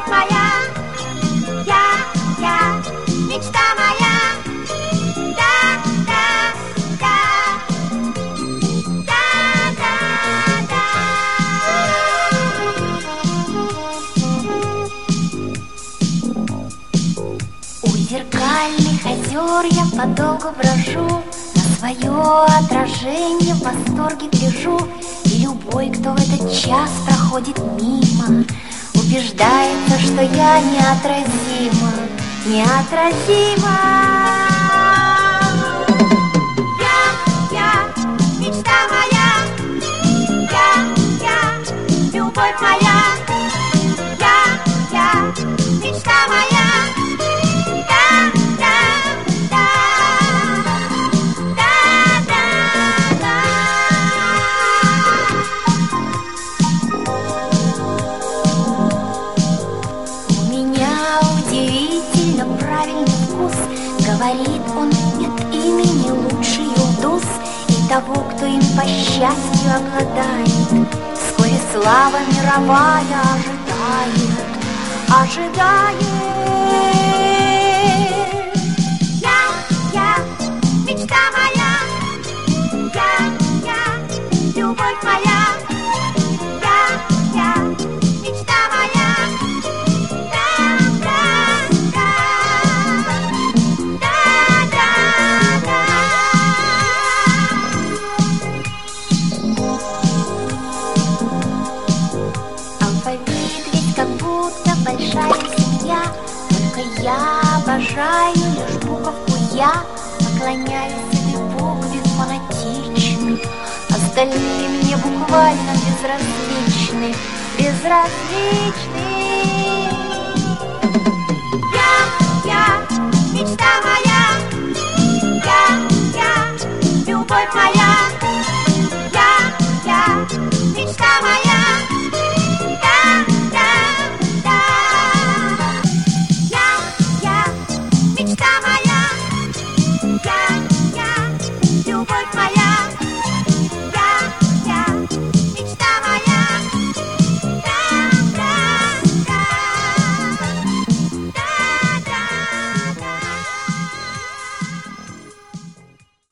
любовь моя, я, мечта моя. Зеркальных озер я подолгу брожу, на свое отражение в восторге гляжу. И любой, кто в этот час проходит мимо, убеждается, что я неотразима, неотразима. Я, мечта моя, я, любовь моя, я, мечта моя. Говорит он, нет имени лучше Юлдуз, и того, кто им по счастью обладает, вскоре слава мировая ожидает. Я, мечта моя, я, любовь моя, я, мечта моя. Большая семья, только я обожаю лишь буковку я, поклоняюсь этой букве фанатично, остальные мне буквально безразличны, безразличны. Я,